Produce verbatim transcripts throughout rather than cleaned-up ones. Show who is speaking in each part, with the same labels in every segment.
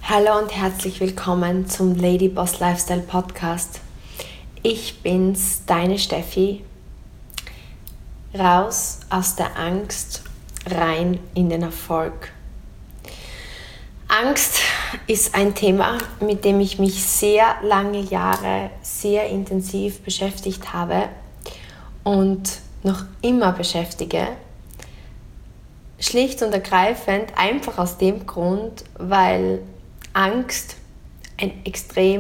Speaker 1: Hallo und herzlich willkommen zum Lady Boss Lifestyle Podcast. Ich bin's, deine Steffi. Raus aus der Angst, rein in den Erfolg. Angst ist ein Thema, mit dem ich mich sehr lange Jahre sehr intensiv beschäftigt habe und noch immer beschäftige. Schlicht und ergreifend einfach aus dem Grund, weil Angst ein extrem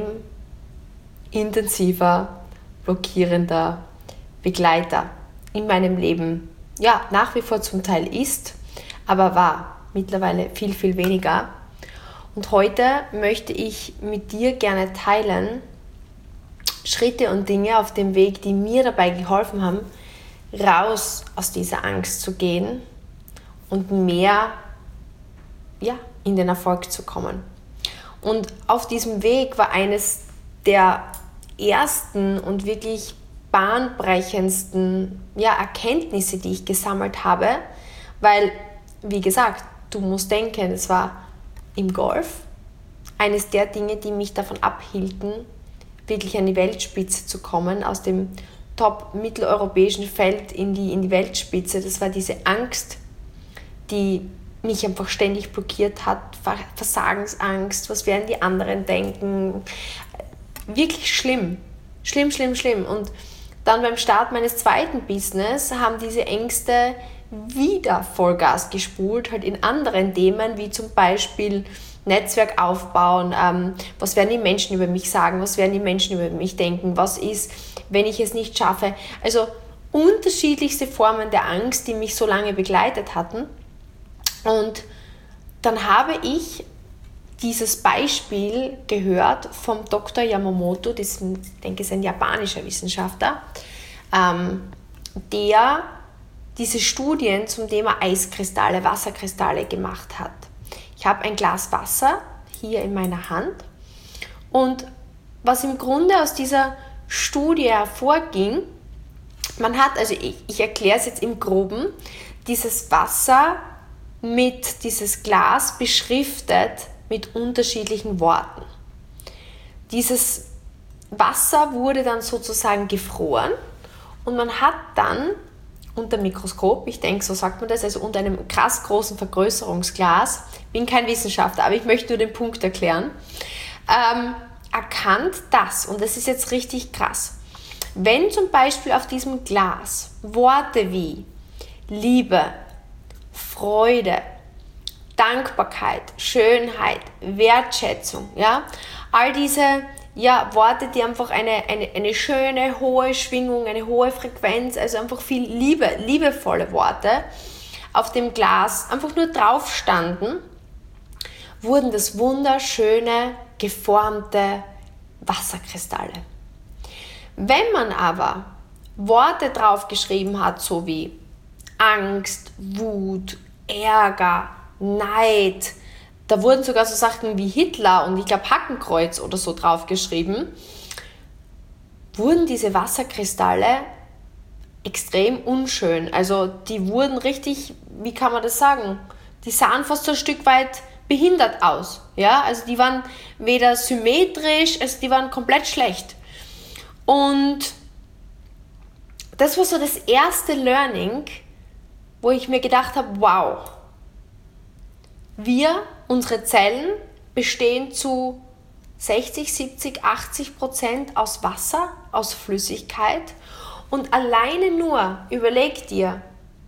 Speaker 1: intensiver, blockierender Begleiter in meinem Leben, ja, nach wie vor zum Teil ist, aber war mittlerweile viel, viel weniger. Und heute möchte ich mit dir gerne teilen Schritte und Dinge auf dem Weg, die mir dabei geholfen haben, raus aus dieser Angst zu gehen und mehr, ja, in den Erfolg zu kommen. Und auf diesem Weg war eines der ersten und wirklich bahnbrechendsten ja, Erkenntnisse, die ich gesammelt habe, weil, wie gesagt, du musst denken, es war im Golf eines der Dinge, die mich davon abhielten, wirklich an die Weltspitze zu kommen, aus dem top-mitteleuropäischen Feld in die, in die Weltspitze. Das war diese Angst, die mich einfach ständig blockiert hat, Versagensangst, was werden die anderen denken, wirklich schlimm, schlimm, schlimm, schlimm. Und dann beim Start meines zweiten Business haben diese Ängste wieder Vollgas gespult, halt in anderen Themen, wie zum Beispiel Netzwerk aufbauen, ähm, was werden die Menschen über mich sagen, was werden die Menschen über mich denken, was ist, wenn ich es nicht schaffe. Also unterschiedlichste Formen der Angst, die mich so lange begleitet hatten. Und dann habe ich dieses Beispiel gehört vom Doktor Yamamoto, das, ich denke, ist ein japanischer Wissenschaftler, ähm, der diese Studien zum Thema Eiskristalle, Wasserkristalle gemacht hat. Ich habe ein Glas Wasser hier in meiner Hand und was im Grunde aus dieser Studie hervorging, man hat, also ich, ich erkläre es jetzt im Groben, dieses Wasser mit dieses Glas beschriftet mit unterschiedlichen Worten. Dieses Wasser wurde dann sozusagen gefroren und man hat dann unter dem Mikroskop, ich denke, so sagt man das, also unter einem krass großen Vergrößerungsglas, bin kein Wissenschaftler, aber ich möchte nur den Punkt erklären, ähm, erkannt, dass, und das ist jetzt richtig krass, wenn zum Beispiel auf diesem Glas Worte wie Liebe, Freude, Dankbarkeit, Schönheit, Wertschätzung, ja, all diese ja, Worte, die einfach eine, eine, eine schöne, hohe Schwingung, eine hohe Frequenz, also einfach viel Liebe, liebevolle Worte auf dem Glas einfach nur drauf standen, wurden das wunderschöne, geformte Wasserkristalle. Wenn man aber Worte draufgeschrieben hat, so wie Angst, Wut, Ärger, Neid, da wurden sogar so Sachen wie Hitler und ich glaube Hakenkreuz oder so draufgeschrieben, wurden diese Wasserkristalle extrem unschön. Also die wurden richtig, wie kann man das sagen, die sahen fast so ein Stück weit behindert aus. Ja? Also die waren weder symmetrisch, also die waren komplett schlecht. Und das war so das erste Learning, wo ich mir gedacht habe, wow, wir, unsere Zellen bestehen zu sechzig, siebzig, achtzig Prozent aus Wasser, aus Flüssigkeit und alleine nur, überleg dir,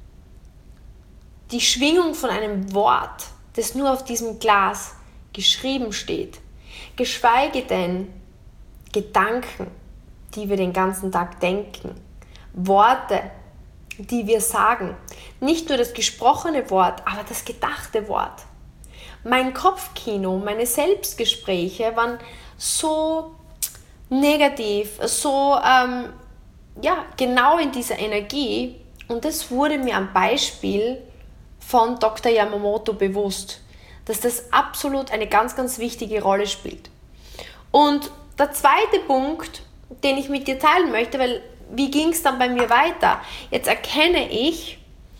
Speaker 1: die Schwingung von einem Wort, das nur auf diesem Glas geschrieben steht, geschweige denn Gedanken, die wir den ganzen Tag denken, Worte, die wir sagen, nicht nur das gesprochene Wort, aber das gedachte Wort. Mein Kopfkino, meine Selbstgespräche waren so negativ, so ähm, ja, genau in dieser Energie und das wurde mir am Beispiel von Doktor Yamamoto bewusst, dass das absolut eine ganz, ganz wichtige Rolle spielt. Und der zweite Punkt, den ich mit dir teilen möchte, weil wie ging es dann bei mir weiter? Jetzt erkenne ich,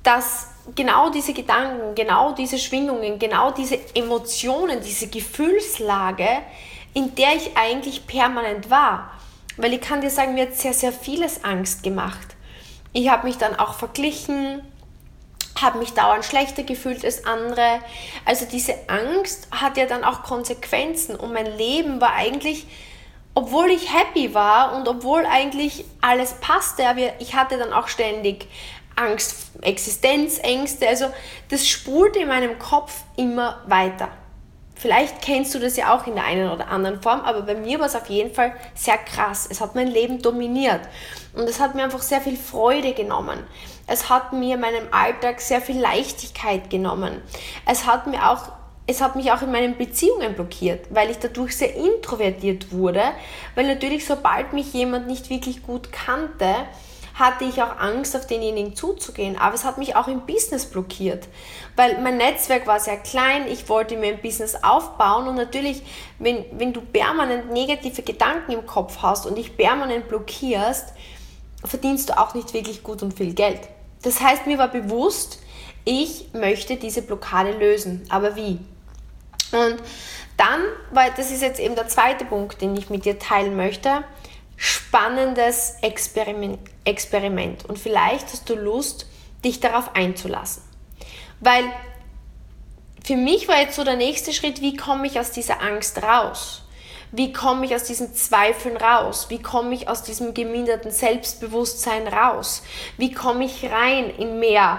Speaker 1: dass genau diese Gedanken, genau diese Schwingungen, genau diese Emotionen, diese Gefühlslage, in der ich eigentlich permanent war. Weil ich kann dir sagen, mir hat sehr, sehr vieles Angst gemacht. Ich habe mich dann auch verglichen, habe mich dauernd schlechter gefühlt als andere. Also diese Angst hat ja dann auch Konsequenzen und mein Leben war eigentlich, obwohl ich happy war und obwohl eigentlich alles passte, aber ich hatte dann auch ständig Angst, Existenzängste, also das spulte in meinem Kopf immer weiter. Vielleicht kennst du das ja auch in der einen oder anderen Form, aber bei mir war es auf jeden Fall sehr krass. Es hat mein Leben dominiert und es hat mir einfach sehr viel Freude genommen. Es hat mir in meinem Alltag sehr viel Leichtigkeit genommen. Es hat mir auch, es hat mich auch in meinen Beziehungen blockiert, weil ich dadurch sehr introvertiert wurde, weil natürlich sobald mich jemand nicht wirklich gut kannte, hatte ich auch Angst, auf denjenigen zuzugehen. Aber es hat mich auch im Business blockiert, weil mein Netzwerk war sehr klein, ich wollte mir ein Business aufbauen und natürlich, wenn, wenn du permanent negative Gedanken im Kopf hast und dich permanent blockierst, verdienst du auch nicht wirklich gut und viel Geld. Das heißt, mir war bewusst, ich möchte diese Blockade lösen. Aber wie? Und dann, weil das ist jetzt eben der zweite Punkt, den ich mit dir teilen möchte, spannendes Experiment, Experiment. Und vielleicht hast du Lust, dich darauf einzulassen. Weil für mich war jetzt so der nächste Schritt, wie komme ich aus dieser Angst raus? Wie komme ich aus diesen Zweifeln raus? Wie komme ich aus diesem geminderten Selbstbewusstsein raus? Wie komme ich rein in mehr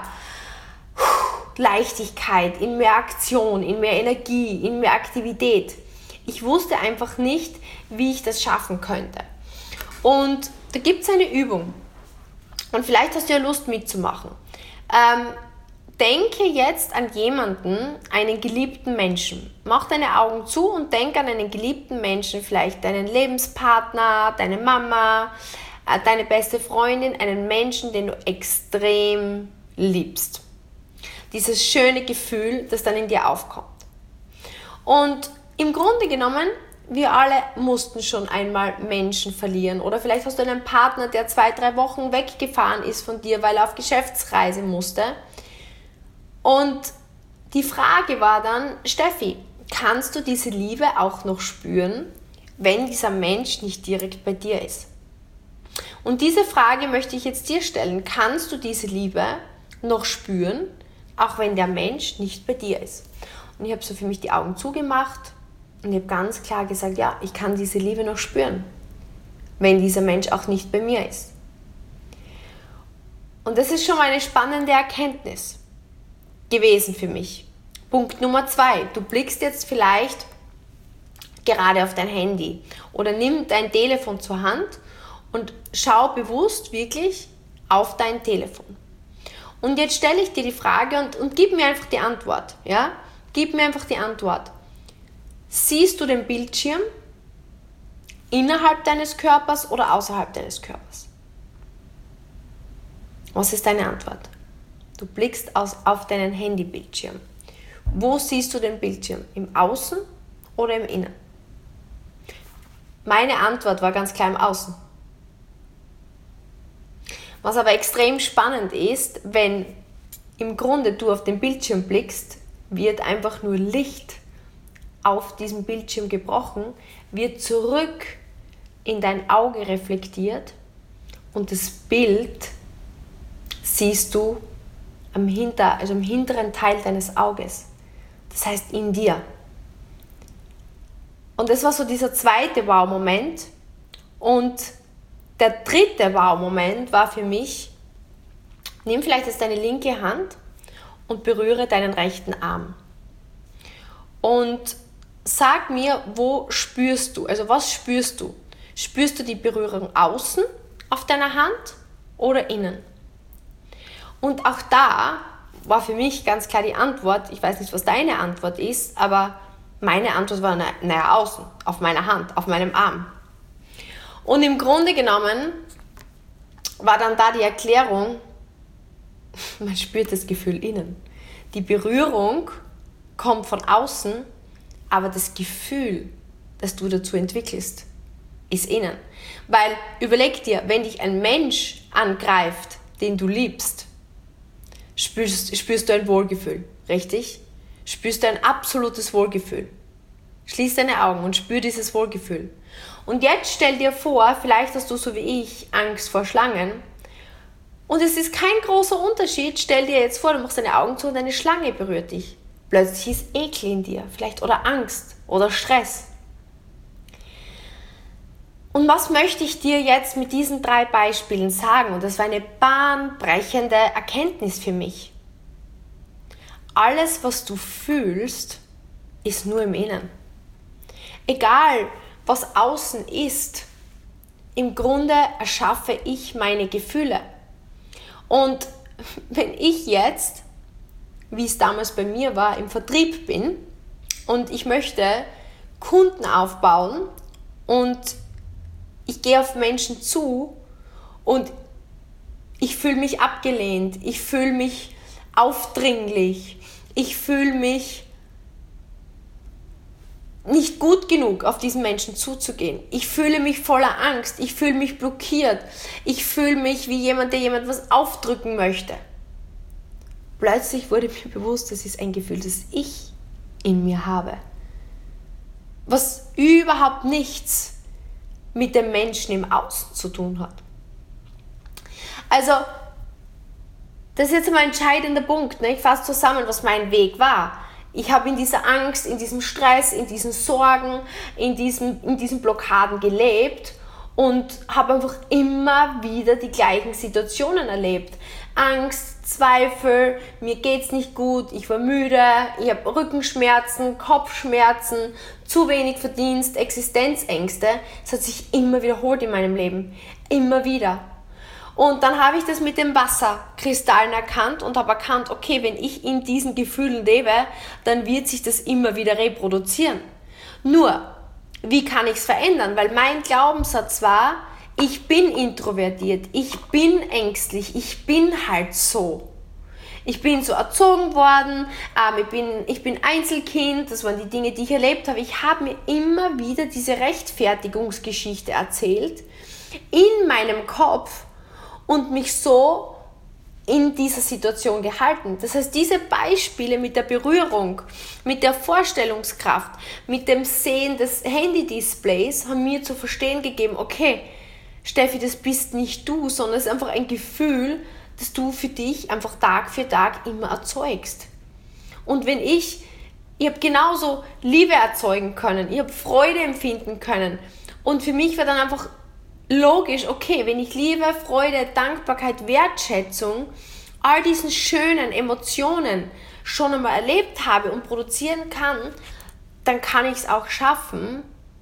Speaker 1: Leichtigkeit, in mehr Aktion, in mehr Energie, in mehr Aktivität? Ich wusste einfach nicht, wie ich das schaffen könnte. Und da gibt es eine Übung. Und vielleicht hast du ja Lust mitzumachen. Ähm, denke jetzt an jemanden, einen geliebten Menschen. Mach deine Augen zu und denk an einen geliebten Menschen, vielleicht deinen Lebenspartner, deine Mama, äh, deine beste Freundin, einen Menschen, den du extrem liebst. Dieses schöne Gefühl, das dann in dir aufkommt. Und im Grunde genommen, wir alle mussten schon einmal Menschen verlieren. Oder vielleicht hast du einen Partner, der zwei, drei Wochen weggefahren ist von dir, weil er auf Geschäftsreise musste. Und die Frage war dann, Steffi, kannst du diese Liebe auch noch spüren, wenn dieser Mensch nicht direkt bei dir ist? Und diese Frage möchte ich jetzt dir stellen. Kannst du diese Liebe noch spüren, auch wenn der Mensch nicht bei dir ist? Und ich habe so für mich die Augen zugemacht und ich habe ganz klar gesagt, ja, ich kann diese Liebe noch spüren, wenn dieser Mensch auch nicht bei mir ist. Und das ist schon mal eine spannende Erkenntnis gewesen für mich. Punkt Nummer zwei, du blickst jetzt vielleicht gerade auf dein Handy oder nimm dein Telefon zur Hand und schau bewusst wirklich auf dein Telefon. Und jetzt stelle ich dir die Frage und, und gib mir einfach die Antwort. Ja? Gib mir einfach die Antwort. Siehst du den Bildschirm innerhalb deines Körpers oder außerhalb deines Körpers? Was ist deine Antwort? Du blickst aus, auf deinen Handybildschirm. Wo siehst du den Bildschirm? Im Außen oder im Innen? Meine Antwort war ganz klar im Außen. Was aber extrem spannend ist, wenn im Grunde du auf den Bildschirm blickst, wird einfach nur Licht auf diesem Bildschirm gebrochen, wird zurück in dein Auge reflektiert und das Bild siehst du am, hinter, also im hinteren Teil deines Auges. Das heißt in dir. Und das war so dieser zweite Wow-Moment. Und der dritte Wow-Moment war für mich, nimm vielleicht jetzt deine linke Hand und berühre deinen rechten Arm. Und sag mir, wo spürst du, also was spürst du? Spürst du die Berührung außen auf deiner Hand oder innen? Und auch da war für mich ganz klar die Antwort, ich weiß nicht, was deine Antwort ist, aber meine Antwort war, naja, außen, auf meiner Hand, auf meinem Arm. Und im Grunde genommen war dann da die Erklärung, man spürt das Gefühl innen. Die Berührung kommt von außen, aber das Gefühl, das du dazu entwickelst, ist innen. Weil, überleg dir, wenn dich ein Mensch angreift, den du liebst, spürst, spürst du ein Wohlgefühl, richtig? Spürst du ein absolutes Wohlgefühl. Schließ deine Augen und spür dieses Wohlgefühl. Und jetzt stell dir vor, vielleicht hast du so wie ich Angst vor Schlangen. Und es ist kein großer Unterschied. Stell dir jetzt vor, du machst deine Augen zu und eine Schlange berührt dich. Plötzlich ist Ekel in dir, vielleicht oder Angst oder Stress. Und was möchte ich dir jetzt mit diesen drei Beispielen sagen? Und das war eine bahnbrechende Erkenntnis für mich. Alles, was du fühlst, ist nur im Innen. Egal, was außen ist, im Grunde erschaffe ich meine Gefühle. Und wenn ich jetzt, wie es damals bei mir war, im Vertrieb bin und ich möchte Kunden aufbauen und ich gehe auf Menschen zu und ich fühle mich abgelehnt, ich fühle mich aufdringlich, ich fühle mich nicht gut genug, auf diesen Menschen zuzugehen. Ich fühle mich voller Angst, ich fühle mich blockiert, ich fühle mich wie jemand, der jemand was aufdrücken möchte. Plötzlich wurde mir bewusst, das ist ein Gefühl, das ich in mir habe, was überhaupt nichts mit dem Menschen im Außen zu tun hat. Also, das ist jetzt mal ein entscheidender Punkt. Ne? Ich fasse zusammen, was mein Weg war. Ich habe in dieser Angst, in diesem Stress, in diesen Sorgen, in diesen, in diesen Blockaden gelebt und habe einfach immer wieder die gleichen Situationen erlebt. Angst, Zweifel, mir geht's nicht gut, ich war müde, ich habe Rückenschmerzen, Kopfschmerzen, zu wenig Verdienst, Existenzängste. Es hat sich immer wiederholt in meinem Leben. Immer wieder. Und dann habe ich das mit den Wasserkristallen erkannt und habe erkannt, okay, wenn ich in diesen Gefühlen lebe, dann wird sich das immer wieder reproduzieren. Nur, wie kann ich es verändern? Weil mein Glaubenssatz war, ich bin introvertiert, ich bin ängstlich, ich bin halt so. Ich bin so erzogen worden, ähm, ich, bin, ich bin Einzelkind, das waren die Dinge, die ich erlebt habe. Ich habe mir immer wieder diese Rechtfertigungsgeschichte erzählt, in meinem Kopf, und mich so in dieser Situation gehalten. Das heißt, diese Beispiele mit der Berührung, mit der Vorstellungskraft, mit dem Sehen des Handy-Displays haben mir zu verstehen gegeben, okay, Steffi, das bist nicht du, sondern es ist einfach ein Gefühl, das du für dich einfach Tag für Tag immer erzeugst. Und wenn ich, ich habe genauso Liebe erzeugen können, ich habe Freude empfinden können und für mich war dann einfach logisch, okay, wenn ich Liebe, Freude, Dankbarkeit, Wertschätzung, all diesen schönen Emotionen schon einmal erlebt habe und produzieren kann, dann kann ich es auch schaffen,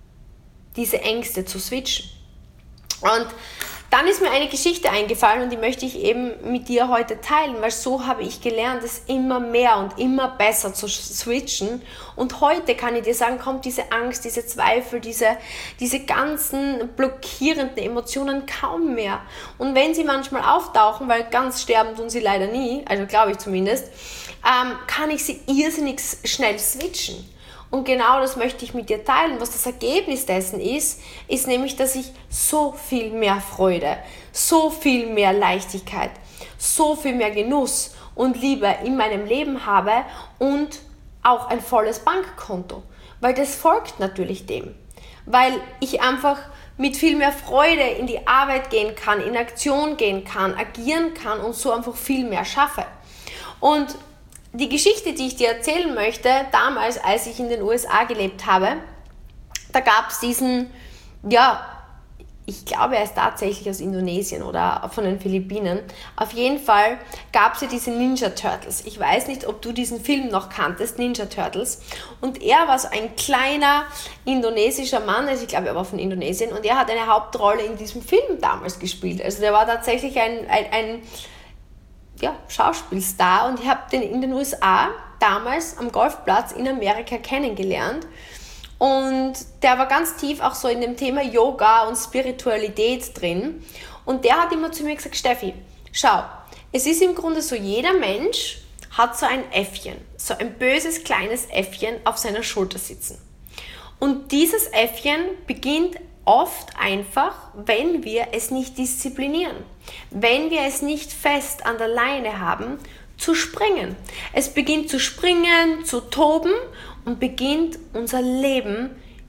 Speaker 1: diese Ängste zu switchen. Und dann ist mir eine Geschichte eingefallen und die möchte ich eben mit dir heute teilen, weil so habe ich gelernt, es immer mehr und immer besser zu switchen. Und heute kann ich dir sagen, kommt diese Angst, diese Zweifel, diese, diese ganzen blockierenden Emotionen kaum mehr. Und wenn sie manchmal auftauchen, weil ganz sterben tun sie leider nie, also glaube ich zumindest, ähm, kann ich sie irrsinnig schnell switchen. Und genau das möchte ich mit dir teilen. Was das Ergebnis dessen ist, ist nämlich, dass ich so viel mehr Freude, so viel mehr Leichtigkeit, so viel mehr Genuss und Liebe in meinem Leben habe und auch ein volles Bankkonto. Weil das folgt natürlich dem. Weil ich einfach mit viel mehr Freude in die Arbeit gehen kann, in Aktion gehen kann, agieren kann und so einfach viel mehr schaffe. Und die Geschichte, die ich dir erzählen möchte, damals, als ich in den U S A gelebt habe, da gab es diesen, ja, ich glaube, er ist tatsächlich aus Indonesien oder von den Philippinen. Auf jeden Fall gab es ja diese Ninja Turtles. Ich weiß nicht, ob du diesen Film noch kanntest, Ninja Turtles. Und er war so ein kleiner indonesischer Mann, also ich glaube, er war von Indonesien, und er hat eine Hauptrolle in diesem Film damals gespielt. Also der war tatsächlich ein, ein, ein ja, Schauspielstar, und ich habe den in den U S A damals am Golfplatz in Amerika kennengelernt, und der war ganz tief auch so in dem Thema Yoga und Spiritualität drin, und der hat immer zu mir gesagt, Steffi, schau, es ist im Grunde so, jeder Mensch hat so ein Äffchen, so ein böses kleines Äffchen auf seiner Schulter sitzen, und dieses Äffchen beginnt oft einfach, wenn wir es nicht disziplinieren, wenn wir es nicht fest an der Leine haben, zu springen. Es beginnt zu springen, zu toben und beginnt unser Leben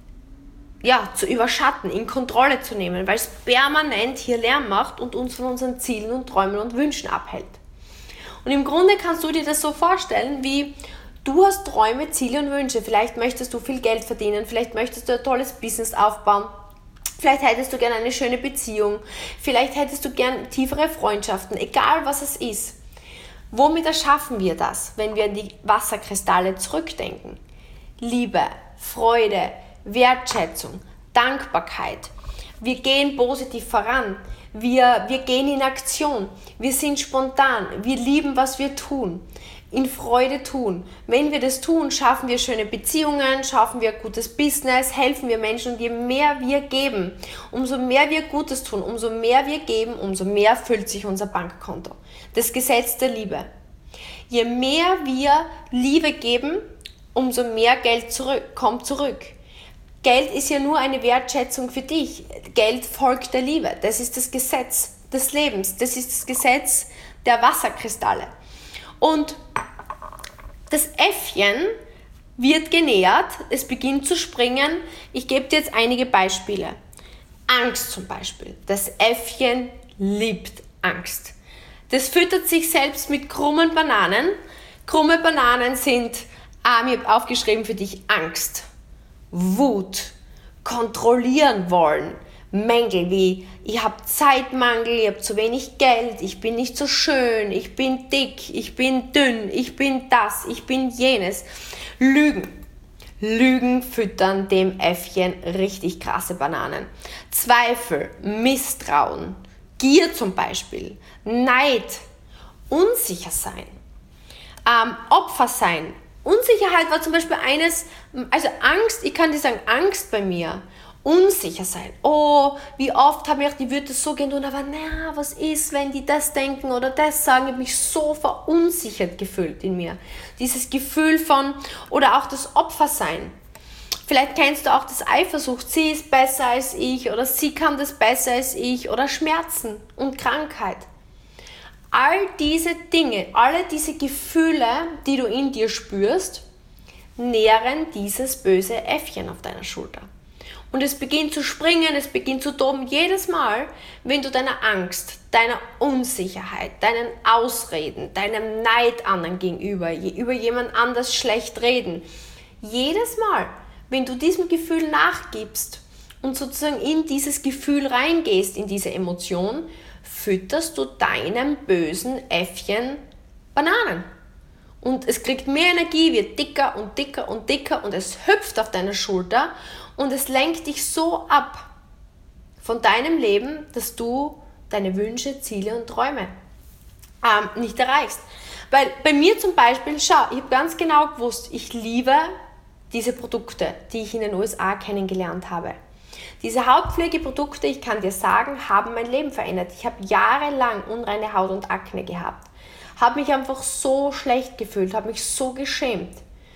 Speaker 1: ja, zu überschatten, in Kontrolle zu nehmen, weil es permanent hier Lärm macht und uns von unseren Zielen und Träumen und Wünschen abhält. Und im Grunde kannst du dir das so vorstellen, wie du hast Träume, Ziele und Wünsche. Vielleicht möchtest du viel Geld verdienen, vielleicht möchtest du ein tolles Business aufbauen, vielleicht hättest du gerne eine schöne Beziehung, vielleicht hättest du gerne tiefere Freundschaften, egal was es ist. Womit erschaffen wir das, wenn wir an die Wasserkristalle zurückdenken? Liebe, Freude, Wertschätzung, Dankbarkeit. Wir gehen positiv voran. Wir, wir gehen in Aktion. Wir sind spontan. Wir lieben, was wir tun. In Freude tun. Wenn wir das tun, schaffen wir schöne Beziehungen, schaffen wir gutes Business, helfen wir Menschen. Und je mehr wir geben, umso mehr wir Gutes tun, umso mehr wir geben, umso mehr füllt sich unser Bankkonto. Das Gesetz der Liebe. Je mehr wir Liebe geben, umso mehr Geld zurück, kommt zurück. Geld ist ja nur eine Wertschätzung für dich. Geld folgt der Liebe. Das ist das Gesetz des Lebens. Das ist das Gesetz der Wasserkristalle. Und das Äffchen wird genährt, es beginnt zu springen. Ich gebe dir jetzt einige Beispiele. Angst zum Beispiel. Das Äffchen liebt Angst. Das füttert sich selbst mit krummen Bananen. Krumme Bananen sind, ah, ich habe aufgeschrieben für dich, Angst. Wut, kontrollieren wollen, Mängel wie ich habe Zeitmangel, ich habe zu wenig Geld, ich bin nicht so schön, ich bin dick, ich bin dünn, ich bin das, ich bin jenes. Lügen. Lügen füttern dem Äffchen richtig krasse Bananen. Zweifel, Misstrauen, Gier zum Beispiel, Neid, unsicher sein, ähm, Opfer sein. Unsicherheit war zum Beispiel eines, also Angst, ich kann dir sagen, Angst bei mir, unsicher sein. Oh, wie oft habe ich die Wörter so gehen, aber naja, was ist, wenn die das denken oder das sagen? Ich habe mich so verunsichert gefühlt in mir. Dieses Gefühl von, oder auch das Opfersein. Vielleicht kennst du auch das Eifersucht, sie ist besser als ich oder sie kann das besser als ich oder Schmerzen und Krankheit. All diese Dinge, alle diese Gefühle, die du in dir spürst, nähren dieses böse Äffchen auf deiner Schulter. Und es beginnt zu springen, es beginnt zu toben. Jedes Mal, wenn du deiner Angst, deiner Unsicherheit, deinen Ausreden, deinem Neid anderen gegenüber, über jemand anders schlecht reden, jedes Mal, wenn du diesem Gefühl nachgibst und sozusagen in dieses Gefühl reingehst, in diese Emotion, fütterst du deinem bösen Äffchen Bananen. Und es kriegt mehr Energie, wird dicker und dicker und dicker und es hüpft auf deiner Schulter und es lenkt dich so ab von deinem Leben, dass du deine Wünsche, Ziele und Träume ähm, nicht erreichst. Weil bei mir zum Beispiel, schau, ich habe ganz genau gewusst, ich liebe diese Produkte, die ich in den U S A kennengelernt habe. Diese Hautpflegeprodukte, ich kann dir sagen, haben mein Leben verändert. Ich habe jahrelang unreine Haut und Akne gehabt. Habe mich einfach so schlecht gefühlt, habe mich so geschämt.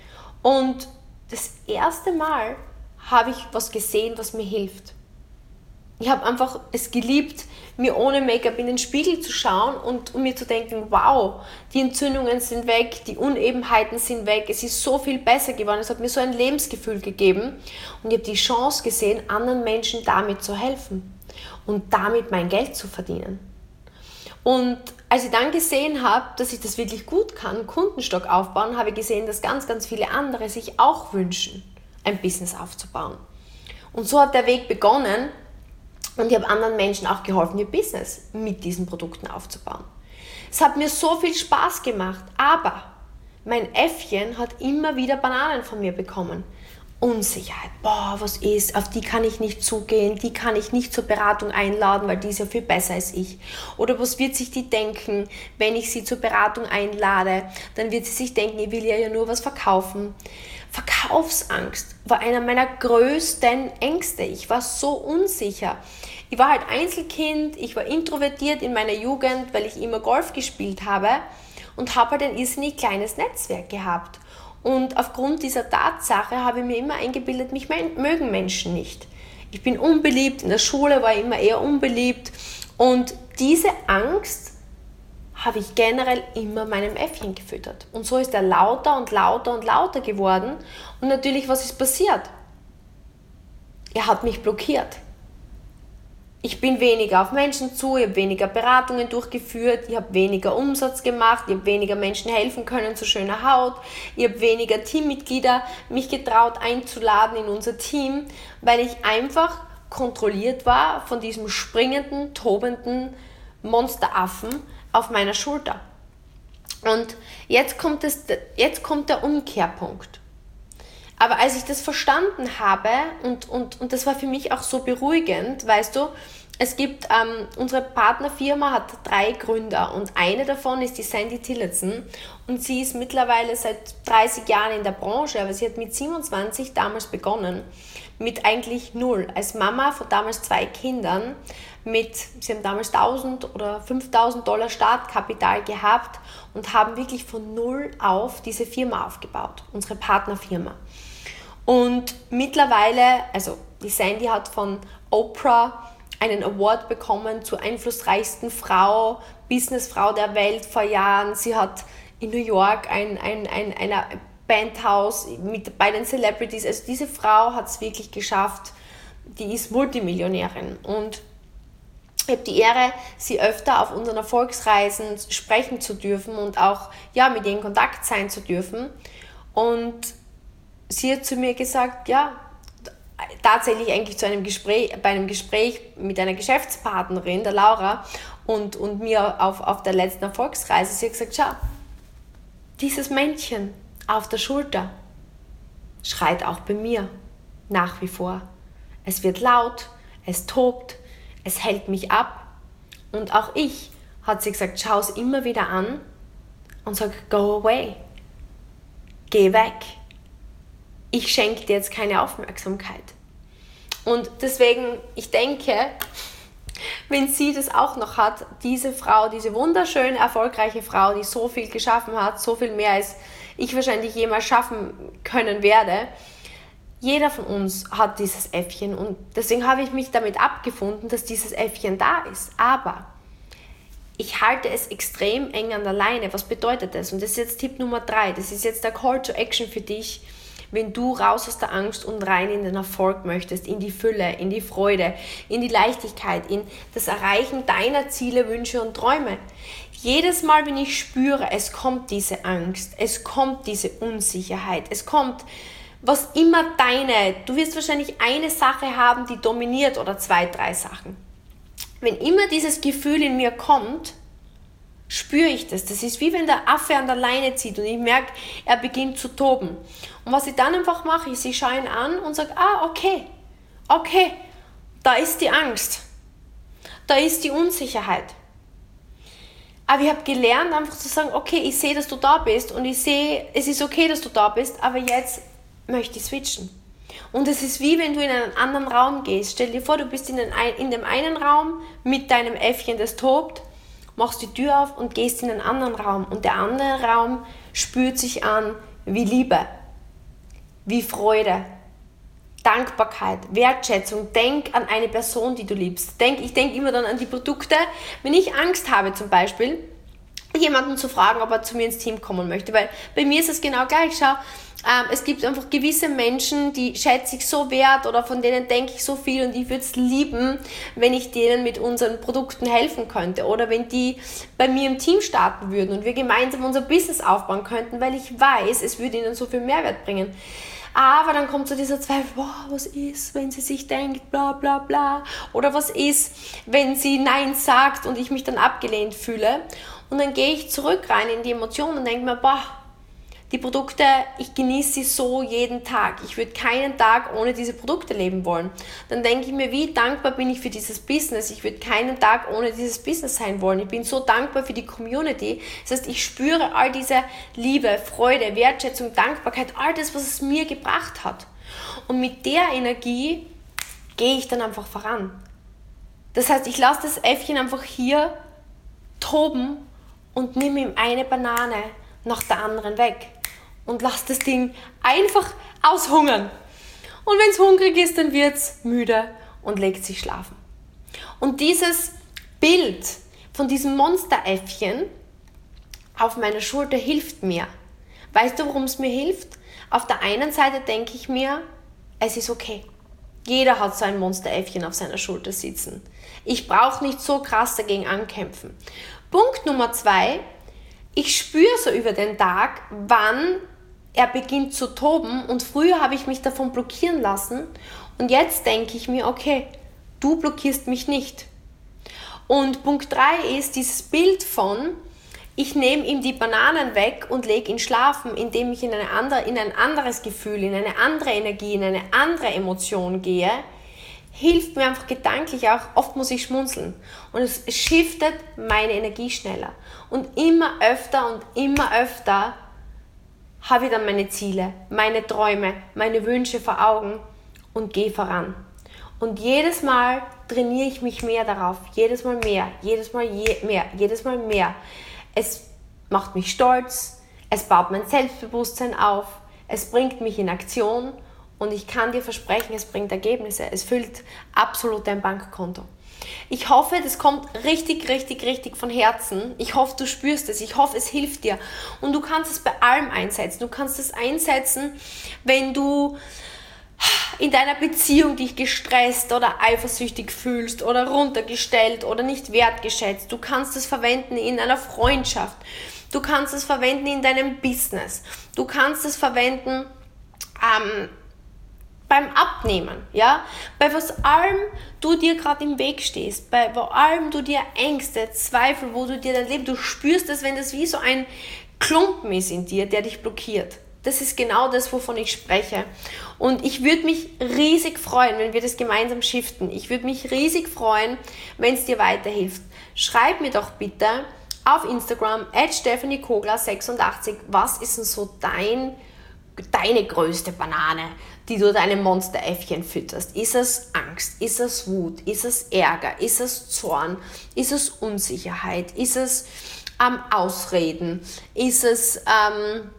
Speaker 1: Und das erste Mal habe ich was gesehen, was mir hilft. Ich habe einfach es geliebt, mir ohne Make-up in den Spiegel zu schauen und um mir zu denken, wow, die Entzündungen sind weg, die Unebenheiten sind weg, es ist so viel besser geworden, es hat mir so ein Lebensgefühl gegeben und ich habe die Chance gesehen, anderen Menschen damit zu helfen und damit mein Geld zu verdienen. Und als ich dann gesehen habe, dass ich das wirklich gut kann, Kundenstock aufbauen, habe ich gesehen, dass ganz, ganz viele andere sich auch wünschen, ein Business aufzubauen. Und so hat der Weg begonnen. Und ich habe anderen Menschen auch geholfen, ihr Business mit diesen Produkten aufzubauen. Es hat mir so viel Spaß gemacht, aber mein Äffchen hat immer wieder Bananen von mir bekommen. Unsicherheit, boah, was ist, auf die kann ich nicht zugehen, die kann ich nicht zur Beratung einladen, weil die ist ja viel besser als ich. Oder was wird sich die denken, wenn ich sie zur Beratung einlade? Dann wird sie sich denken, ich will ja, ja nur was verkaufen. Verkaufsangst war einer meiner größten Ängste. Ich war so unsicher. Ich war halt Einzelkind, ich war introvertiert in meiner Jugend, weil ich immer Golf gespielt habe und habe halt ein irrsinnig kleines Netzwerk gehabt. Und aufgrund dieser Tatsache habe ich mir immer eingebildet, mich mögen Menschen nicht. Ich bin unbeliebt, in der Schule war ich immer eher unbeliebt und diese Angst habe ich generell immer meinem Äffchen gefüttert. Und so ist er lauter und lauter und lauter geworden. Und natürlich, was ist passiert? Er hat mich blockiert. Ich bin weniger auf Menschen zu, ich habe weniger Beratungen durchgeführt, ich habe weniger Umsatz gemacht, ich habe weniger Menschen helfen können zu schöner Haut, ich habe weniger Teammitglieder mich getraut einzuladen in unser Team, weil ich einfach kontrolliert war von diesem springenden, tobenden Monsteraffen auf meiner Schulter. Und jetzt kommt, es, jetzt kommt der Umkehrpunkt. Aber als ich das verstanden habe, und, und, und das war für mich auch so beruhigend, weißt du, es gibt, ähm, unsere Partnerfirma hat drei Gründer und eine davon ist die Sandy Tillotson und sie ist mittlerweile seit dreißig Jahren in der Branche, aber sie hat mit siebenundzwanzig damals begonnen, mit eigentlich null, als Mama von damals zwei Kindern, mit, sie haben damals tausend oder fünftausend Dollar Startkapital gehabt und haben wirklich von null auf diese Firma aufgebaut, unsere Partnerfirma. Und mittlerweile, also die Sandy hat von Oprah einen Award bekommen zur einflussreichsten Frau, Businessfrau der Welt vor Jahren. Sie hat in New York ein, ein, ein, ein Penthouse mit, bei den Celebrities. Also diese Frau hat es wirklich geschafft. Die ist Multimillionärin. Und ich habe die Ehre, sie öfter auf unseren Erfolgsreisen sprechen zu dürfen und auch ja, mit ihr in Kontakt sein zu dürfen. Und sie hat zu mir gesagt, ja, tatsächlich eigentlich zu einem Gespräch, bei einem Gespräch mit einer Geschäftspartnerin, der Laura, und, und mir auf, auf der letzten Erfolgsreise, sie hat gesagt, schau, dieses Männchen auf der Schulter schreit auch bei mir nach wie vor. Es wird laut, es tobt, es hält mich ab. Und auch ich, hat sie gesagt, schau es immer wieder an und sag, go away, geh weg. Ich schenke dir jetzt keine Aufmerksamkeit. Und deswegen, ich denke, wenn sie das auch noch hat, diese Frau, diese wunderschöne, erfolgreiche Frau, die so viel geschaffen hat, so viel mehr als ich wahrscheinlich jemals schaffen können werde, jeder von uns hat dieses Äffchen und deswegen habe ich mich damit abgefunden, dass dieses Äffchen da ist. Aber ich halte es extrem eng an der Leine. Was bedeutet das? Und das ist jetzt Tipp Nummer drei. Das ist jetzt der Call to Action für dich, wenn du raus aus der Angst und rein in den Erfolg möchtest, in die Fülle, in die Freude, in die Leichtigkeit, in das Erreichen deiner Ziele, Wünsche und Träume. Jedes Mal, wenn ich spüre, es kommt diese Angst, es kommt diese Unsicherheit, es kommt was immer deine, du wirst wahrscheinlich eine Sache haben, die dominiert oder zwei, drei Sachen. Wenn immer dieses Gefühl in mir kommt, spüre ich das. Das ist wie wenn der Affe an der Leine zieht und ich merke, er beginnt zu toben. Und was ich dann einfach mache, ist, ich schaue ihn an und sage, ah, okay, okay, da ist die Angst, da ist die Unsicherheit. Aber ich habe gelernt, einfach zu sagen, okay, ich sehe, dass du da bist und ich sehe, es ist okay, dass du da bist, aber jetzt möchte ich switchen. Und es ist wie wenn du in einen anderen Raum gehst. Stell dir vor, du bist in, den, in dem einen Raum mit deinem Äffchen, das tobt, machst die Tür auf und gehst in einen anderen Raum. Und der andere Raum spürt sich an wie Liebe, wie Freude, Dankbarkeit, Wertschätzung. Denk an eine Person, die du liebst. Denk, ich denke immer dann an die Produkte. Wenn ich Angst habe zum Beispiel, jemanden zu fragen, ob er zu mir ins Team kommen möchte. Weil bei mir ist es genau gleich. Schau, ähm, es gibt einfach gewisse Menschen, die schätze ich so wert oder von denen denke ich so viel und ich würde es lieben, wenn ich denen mit unseren Produkten helfen könnte oder wenn die bei mir im Team starten würden und wir gemeinsam unser Business aufbauen könnten, weil ich weiß, es würde ihnen so viel Mehrwert bringen. Aber dann kommt so dieser Zweifel, boah, was ist, wenn sie sich denkt, bla bla bla, oder was ist, wenn sie Nein sagt und ich mich dann abgelehnt fühle. Und dann gehe ich zurück rein in die Emotionen und denke mir, boah, die Produkte, ich genieße sie so jeden Tag. Ich würde keinen Tag ohne diese Produkte leben wollen. Dann denke ich mir, wie dankbar bin ich für dieses Business. Ich würde keinen Tag ohne dieses Business sein wollen. Ich bin so dankbar für die Community. Das heißt, ich spüre all diese Liebe, Freude, Wertschätzung, Dankbarkeit, all das, was es mir gebracht hat. Und mit der Energie gehe ich dann einfach voran. Das heißt, ich lasse das Äffchen einfach hier toben und nehme ihm eine Banane nach der anderen weg. Und lass das Ding einfach aushungern. Und wenn es hungrig ist, dann wird es müde und legt sich schlafen. Und dieses Bild von diesem Monsteräffchen, auf meiner Schulter hilft mir. Weißt du, warum es mir hilft? Auf der einen Seite denke ich mir, es ist okay. Jeder hat so ein Monsteräffchen auf seiner Schulter sitzen. Ich brauche nicht so krass dagegen ankämpfen. Punkt Nummer zwei, ich spüre so über den Tag, wann er beginnt zu toben, und früher habe ich mich davon blockieren lassen und jetzt denke ich mir, okay, du blockierst mich nicht. Und Punkt drei ist dieses Bild von, ich nehme ihm die Bananen weg und lege ihn schlafen, indem ich in, eine andere, in ein anderes Gefühl, in eine andere Energie, in eine andere Emotion gehe, hilft mir einfach gedanklich auch, oft muss ich schmunzeln. Und es shiftet meine Energie schneller. Und immer öfter und immer öfter habe ich dann meine Ziele, meine Träume, meine Wünsche vor Augen und gehe voran. Und jedes Mal trainiere ich mich mehr darauf, jedes Mal mehr, jedes Mal je, mehr, jedes Mal mehr. Es macht mich stolz, es baut mein Selbstbewusstsein auf, es bringt mich in Aktion und ich kann dir versprechen, es bringt Ergebnisse, es füllt absolut dein Bankkonto. Ich hoffe, das kommt richtig, richtig, richtig von Herzen. Ich hoffe, du spürst es. Ich hoffe, es hilft dir. Und du kannst es bei allem einsetzen. Du kannst es einsetzen, wenn du in deiner Beziehung dich gestresst oder eifersüchtig fühlst oder runtergestellt oder nicht wertgeschätzt. Du kannst es verwenden in einer Freundschaft. Du kannst es verwenden in deinem Business. Du kannst es verwenden ähm, beim Abnehmen, ja, bei was allem du dir gerade im Weg stehst, bei wo allem du dir Ängste, Zweifel, wo du dir dein Leben, du spürst es, wenn das wie so ein Klumpen ist in dir, der dich blockiert. Das ist genau das, wovon ich spreche. Und ich würde mich riesig freuen, wenn wir das gemeinsam shiften. Ich würde mich riesig freuen, wenn es dir weiterhilft. Schreib mir doch bitte auf Instagram at stephanie kogler sechsundachtzig, was ist denn so dein deine größte Banane, die du deinem Monsteräffchen fütterst? Ist es Angst? Ist es Wut? Ist es Ärger? Ist es Zorn? Ist es Unsicherheit? Ist es ähm, Ausreden? Ist es ähm,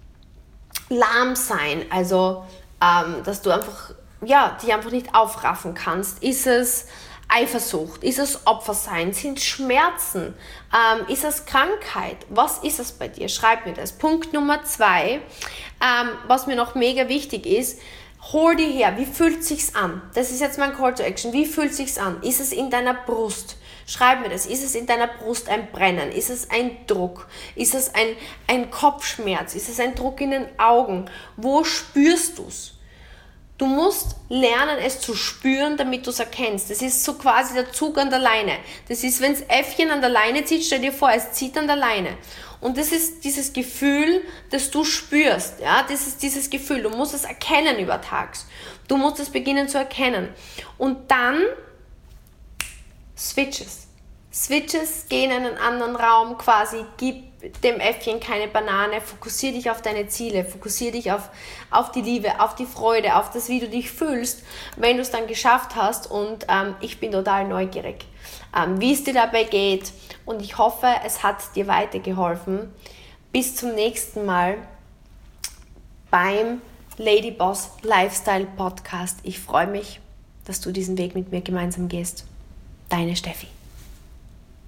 Speaker 1: Lahmsein? Also, ähm, dass du einfach, ja, dich einfach nicht aufraffen kannst? Ist es Eifersucht? Ist es Opfersein? Sind es Schmerzen? Ähm, ist es Krankheit? Was ist es bei dir? Schreib mir das. Punkt Nummer zwei, ähm, was mir noch mega wichtig ist, hol dir her, wie fühlt es sich an? Das ist jetzt mein Call to Action. Wie fühlt es sich an? Ist es in deiner Brust? Schreib mir das. Ist es in deiner Brust ein Brennen? Ist es ein Druck? Ist es ein, ein Kopfschmerz? Ist es ein Druck in den Augen? Wo spürst du es? Du musst lernen, es zu spüren, damit du es erkennst. Das ist so quasi der Zug an der Leine. Das ist, wenn das Äffchen an der Leine zieht, stell dir vor, es zieht an der Leine. Und das ist dieses Gefühl, das du spürst. Ja? Das ist dieses Gefühl. Du musst es erkennen über Tags. Du musst es beginnen zu erkennen. Und dann switches. Switches, geh in einen anderen Raum quasi, gib dem Äffchen keine Banane, fokussier dich auf deine Ziele, fokussier dich auf, auf die Liebe, auf die Freude, auf das, wie du dich fühlst, wenn du es dann geschafft hast. Und ähm, ich bin total neugierig, ähm, wie es dir dabei geht, und ich hoffe, es hat dir weitergeholfen. Bis zum nächsten Mal beim Ladyboss Lifestyle Podcast. Ich freue mich, dass du diesen Weg mit mir gemeinsam gehst. Deine Steffi.